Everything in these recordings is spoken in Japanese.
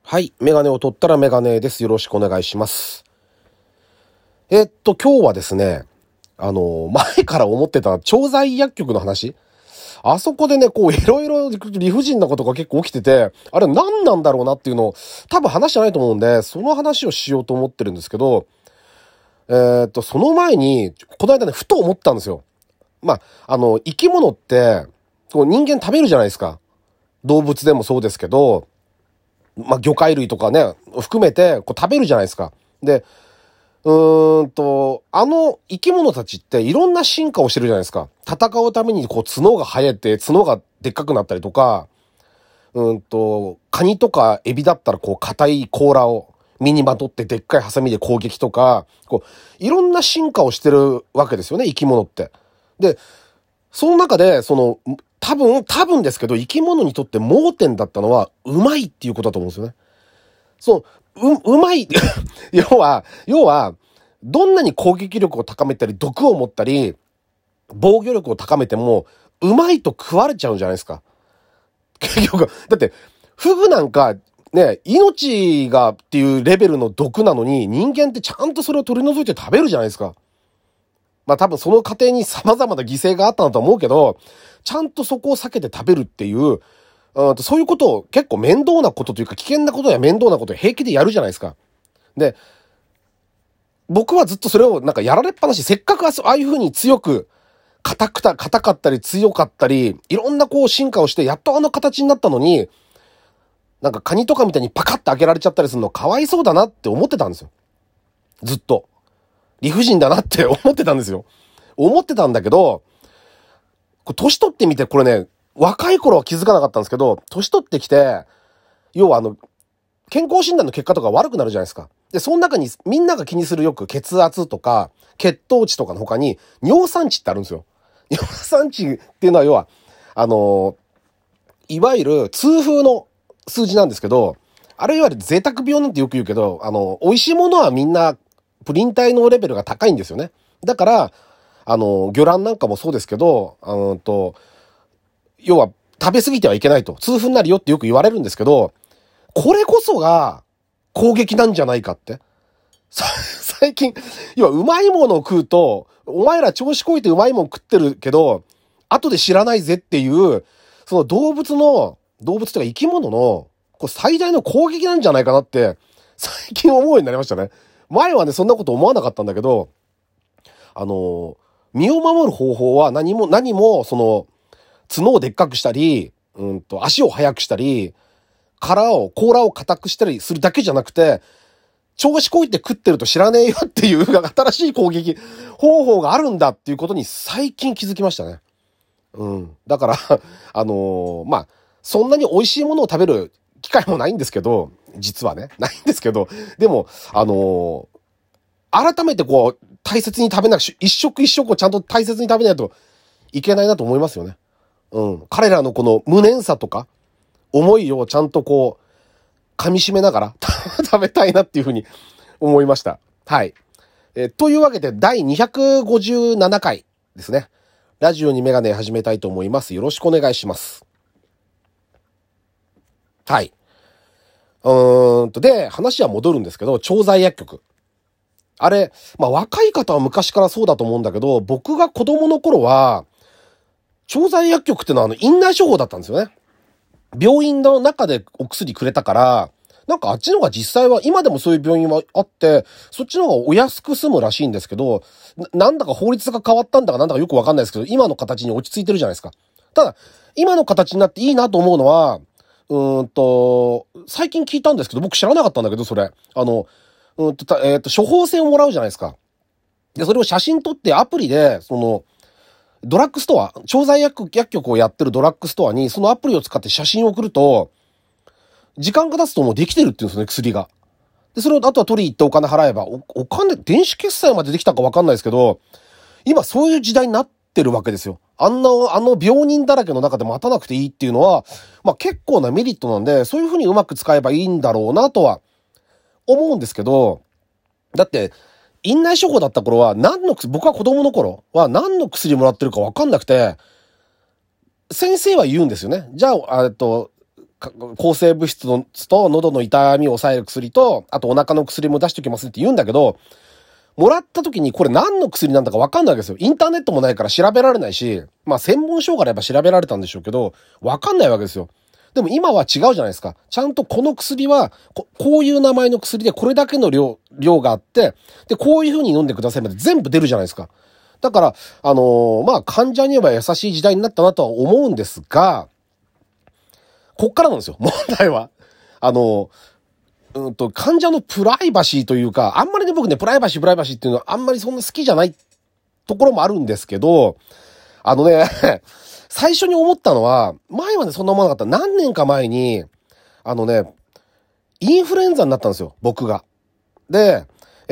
はい。メガネを取ったらメガネです。よろしくお願いします。今日はですね、前から思ってた調剤薬局の話。あそこでね、こう、いろいろ理不尽なことが結構起きてて、あれ何なんだろうなっていうのを、多分話してないと思うんで、その話をしようと思ってるんですけど、その前に、この間ね、ふと思ったんですよ。生き物って、こう人間食べるじゃないですか。動物でもそうですけど、魚介類とかね、含めて、こう食べるじゃないですか。で、生き物たちっていろんな進化をしてるじゃないですか。戦うためにこう角が生えて、角がでっかくなったりとか、カニとかエビだったらこう硬い甲羅を身にまとってでっかいハサミで攻撃とか、こう、いろんな進化をしてるわけですよね、生き物って。で、その中で、多分ですけど、生き物にとって盲点だったのは、うまいっていうことだと思うんですよね。うまい。要は、どんなに攻撃力を高めたり、毒を持ったり、防御力を高めても、うまいと食われちゃうんじゃないですか。結局、だって、フグなんか、ね、命がっていうレベルの毒なのに、人間ってちゃんとそれを取り除いて食べるじゃないですか。多分その過程に様々な犠牲があったんだと思うけど、ちゃんとそこを避けて食べるっていう、そういうことを結構面倒なことというか危険なことや面倒なことを平気でやるじゃないですか。で、僕はずっとそれをなんかやられっぱなし、せっかくああいう風に強く、硬かったり強かったり、いろんなこう進化をして、やっとあの形になったのに、なんかカニとかみたいにパカッて開けられちゃったりするのかわいそうだなって思ってたんですよ。ずっと。理不尽だなって思ってたんですよ。思ってたんだけど、年取ってみてこれね、若い頃は気づかなかったんですけど、年取ってきて、要は健康診断の結果とか悪くなるじゃないですか。で、その中にみんなが気にするよく血圧とか血糖値とかの他に尿酸値ってあるんですよ。尿酸値っていうのは要は、いわゆる痛風の数字なんですけど、あれいわゆる贅沢病なんてよく言うけど、美味しいものはみんなプリン体のレベルが高いんですよね。だから、魚卵なんかもそうですけど、要は食べ過ぎてはいけないと。痛風になるよってよく言われるんですけど、これこそが攻撃なんじゃないかって。最近、要はうまいものを食うと、お前ら調子こいてうまいもん食ってるけど、後で知らないぜっていう、その動物というか生き物の、これ最大の攻撃なんじゃないかなって、最近思うようになりましたね。前はね、そんなこと思わなかったんだけど、身を守る方法は何も、角をでっかくしたり、足を速くしたり、甲羅を硬くしたりするだけじゃなくて、調子こいて食ってると知らねえよっていう新しい攻撃方法があるんだっていうことに最近気づきましたね。だから、そんなに美味しいものを食べる機会もないんですけど、実はね、ないんですけど、でも、改めてこう、大切に食べなく一食一食をちゃんと大切に食べないといけないなと思いますよね。彼らのこの無念さとか、思いをちゃんとこう、噛み締めながら食べたいなっていうふうに思いました。はい。というわけで、第257回ですね。ラジオにメガネ始めたいと思います。よろしくお願いします。はい。で、話は戻るんですけど、調剤薬局。あれ、若い方は昔からそうだと思うんだけど、僕が子供の頃は、調剤薬局ってのは院内処方だったんですよね。病院の中でお薬くれたから、なんかあっちの方が実際は、今でもそういう病院はあって、そっちの方がお安く済むらしいんですけど、なんだか法律が変わったんだかなんだかよくわかんないですけど、今の形に落ち着いてるじゃないですか。ただ、今の形になっていいなと思うのは、最近聞いたんですけど、僕知らなかったんだけど、それ。処方箋をもらうじゃないですか。で、それを写真撮ってアプリで、ドラッグストア、調剤薬局をやってるドラッグストアに、そのアプリを使って写真を送ると、時間が経つともうできてるって言うんですよね、薬が。で、それをあとは取り行ってお金払えば、お金、電子決済までできたかわかんないですけど、今そういう時代になってるわけですよ。あの病人だらけの中で待たなくていいっていうのは、結構なメリットなんで、そういう風にうまく使えばいいんだろうなとは思うんですけど、だって、院内処方だった頃は僕は子供の頃は何の薬もらってるかわかんなくて、先生は言うんですよね。じゃあ、 抗生物質と喉の痛みを抑える薬と、あとお腹の薬も出しておきますって言うんだけど、もらった時にこれ何の薬なんだかわかんないわけですよ。インターネットもないから調べられないし、まあ専門書があれば調べられたんでしょうけど、わかんないわけですよ。でも今は違うじゃないですか。ちゃんとこの薬は、こういう名前の薬でこれだけの量があって、で、こういう風に飲んでくださいまで全部出るじゃないですか。だから、まあ患者には優しい時代になったなとは思うんですが、こっからなんですよ、問題は。患者のプライバシーというか、あんまりね、僕ね、プライバシーっていうのはあんまりそんな好きじゃないところもあるんですけど、最初に思ったのは、前はね、そんな思わなかった。何年か前に、インフルエンザになったんですよ、僕が。で、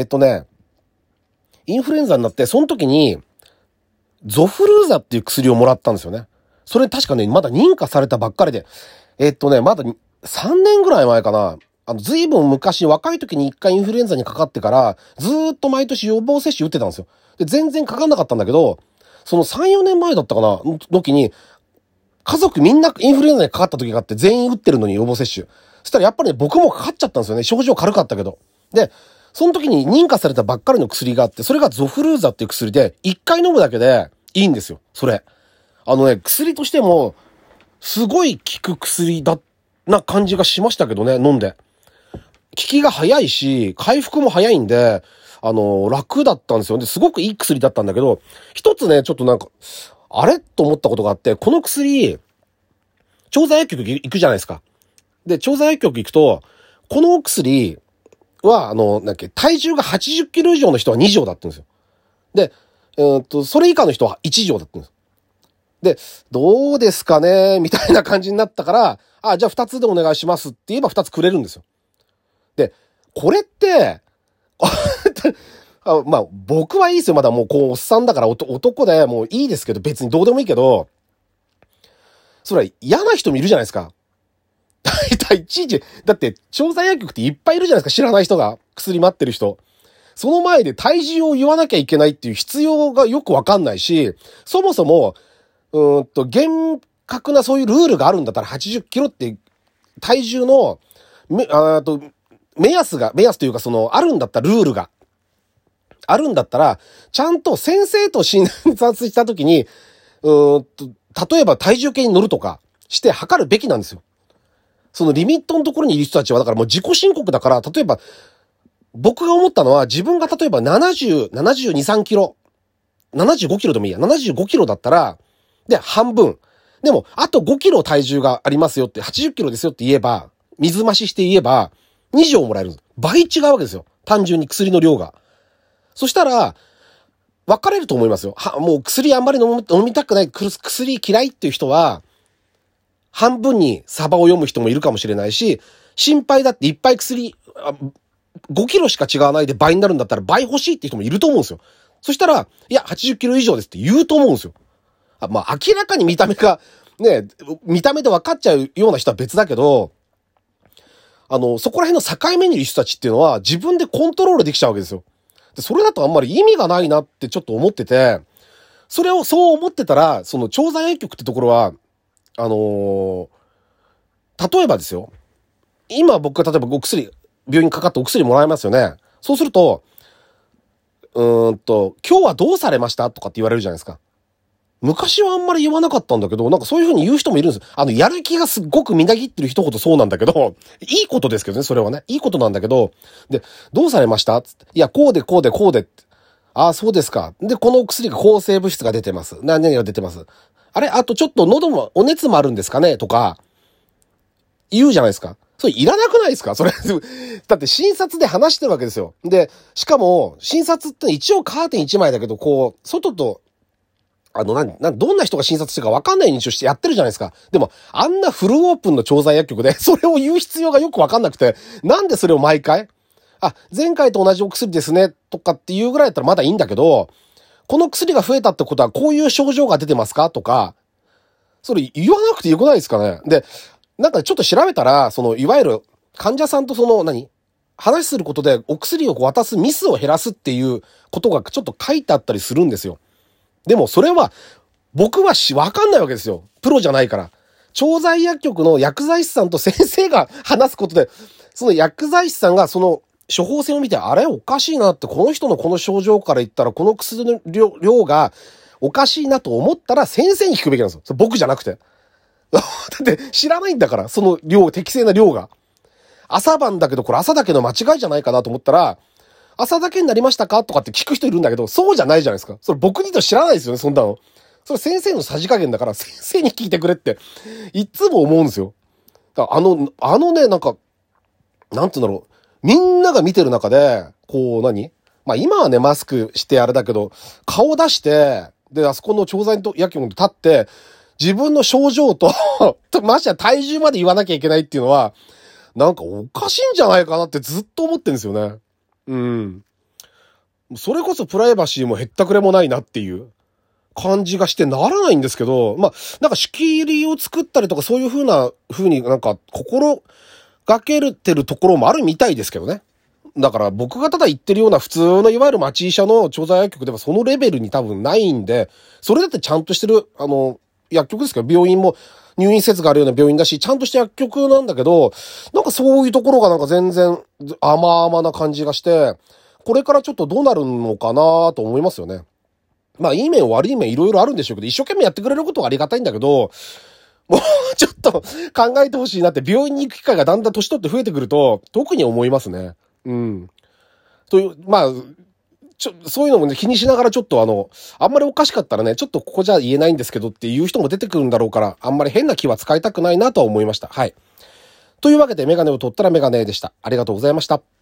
インフルエンザになって、その時に、ゾフルーザっていう薬をもらったんですよね。それ確かね、まだ認可されたばっかりで、まだ3年ぐらい前かな。ずいぶん昔、若い時に一回インフルエンザにかかってから、ずーっと毎年予防接種打ってたんですよ。で、全然かかんなかったんだけど、その3、4年前だったかな、時に、家族みんなインフルエンザにかかった時があって、全員打ってるのに予防接種。そしたらやっぱりね、僕もかかっちゃったんですよね。症状軽かったけど。で、その時に認可されたばっかりの薬があって、それがゾフルーザっていう薬で、1回飲むだけでいいんですよ。それ。薬としても、すごい効く薬な感じがしましたけどね、飲んで。効きが早いし、回復も早いんで、楽だったんですよ。で、すごくいい薬だったんだけど、一つね、ちょっとなんか、あれと思ったことがあって、この薬、調剤薬局行くじゃないですか。で、調剤薬局行くと、この薬は、体重が80キロ以上の人は2錠だったんですよ。で、それ以下の人は1錠だったんです。で、どうですかねみたいな感じになったから、じゃあ2つでお願いしますって言えば2つくれるんですよ。で、これって、まあ、僕はいいですよ。まだもう、おっさんだから男でもういいですけど、別にどうでもいいけど、それは嫌な人もいるじゃないですか。大体いちいち、だって、調剤薬局っていっぱいいるじゃないですか。知らない人が。薬待ってる人。その前で体重を言わなきゃいけないっていう必要がよくわかんないし、そもそも、厳格なそういうルールがあるんだったら80キロって体重の、目安というかあるんだったらルールが。あるんだったら、ちゃんと先生と診察したときに、例えば体重計に乗るとかして測るべきなんですよ。そのリミットのところにいる人たちは、だからもう自己申告だから、例えば、僕が思ったのは、自分が例えば72、3キロ、75キロでもいいや、75キロだったら、で、半分。でも、あと5キロ体重がありますよって、80キロですよって言えば、水増しして言えば、2錠もらえる。倍違うわけですよ。単純に薬の量が。そしたら、分かれると思いますよ。もう薬あんまり飲みたくない、薬嫌いっていう人は、半分にサバを読む人もいるかもしれないし、心配だっていっぱい5キロしか違わないで倍になるんだったら倍欲しいって人もいると思うんですよ。そしたら、いや、80キロ以上ですって言うと思うんですよ。まあ、明らかに見た目が、ね、見た目で分かっちゃうような人は別だけど、そこら辺の境目にいる人たちっていうのは自分でコントロールできちゃうわけですよ。で、それだとあんまり意味がないなってちょっと思ってて、そう思ってたら、その調剤薬局ってところは、例えばですよ。今僕が例えば病院にかかってお薬もらえますよね。そうすると、今日はどうされましたとかって言われるじゃないですか。昔はあんまり言わなかったんだけど、なんかそういう風に言う人もいるんです。やる気がすっごくみなぎってる人ほどそうなんだけど、いいことですけどね、それはね。いいことなんだけど、で、どうされましたつって。いや、こうで。そうですか。で、この薬が抗生物質が出てます。何が出てます。あとちょっと喉も、お熱もあるんですかねとか、言うじゃないですか。それいらなくないですかそれ。だって診察で話してるわけですよ。で、しかも、診察って一応カーテン1枚だけど、外と、どんな人が診察してるか分かんない認証してやってるじゃないですか。でも、あんなフルオープンの調剤薬局で、それを言う必要がよく分かんなくて、なんでそれを毎回前回と同じお薬ですね、とかっていうぐらいだったらまだいいんだけど、この薬が増えたってことはこういう症状が出てますかとか、それ言わなくてよくないですかね。で、なんかちょっと調べたら、いわゆる患者さんと話することでお薬を渡すミスを減らすっていうことがちょっと書いてあったりするんですよ。でもそれは、僕はわかんないわけですよ。プロじゃないから。 調剤薬局の薬剤師さんと先生が話すことで、その薬剤師さんがその処方箋を見て、あれおかしいなって、この人のこの症状から言ったら、この薬の量がおかしいなと思ったら先生に聞くべきなんですよ。僕じゃなくて。だって知らないんだから、その量、適正な量が。朝晩だけど、これ朝だけの間違いじゃないかなと思ったら、朝だけになりましたかとかって聞く人いるんだけど、そうじゃないじゃないですか。それ僕にと知らないですよね、そんなの。それ先生のさじ加減だから、先生に聞いてくれって、いつも思うんですよ。だからあのね、なんか、なんて言うんだろう。みんなが見てる中で、こうまあ今はね、マスクしてあれだけど、顔出して、で、あそこの調剤薬局に立って、自分の症状とましてや体重まで言わなきゃいけないっていうのは、なんかおかしいんじゃないかなってずっと思ってるんですよね。うん。それこそプライバシーもへったくれもないなっていう感じがしてならないんですけど、まあ、なんか仕切りを作ったりとかそういう風になんか心がけてるところもあるみたいですけどね。だから僕がただ言ってるような普通のいわゆる町医者の調剤薬局ではそのレベルに多分ないんで、それだってちゃんとしてる、薬局ですけど、病院も入院施設があるような病院だし、ちゃんとした薬局なんだけど、なんかそういうところがなんか全然甘々な感じがして、これからちょっとどうなるのかなと思いますよね。まあいい面悪い面いろいろあるんでしょうけど、一生懸命やってくれることはありがたいんだけど、もうちょっと考えてほしいなって、病院に行く機会がだんだん年取って増えてくると、特に思いますね。うん。という、まあ、そういうのもね、気にしながらちょっとあんまりおかしかったらね、ちょっとここじゃ言えないんですけどっていう人も出てくるんだろうから、あんまり変な気は使いたくないなとは思いました。はい。というわけで、メガネを取ったらメガネでした。ありがとうございました。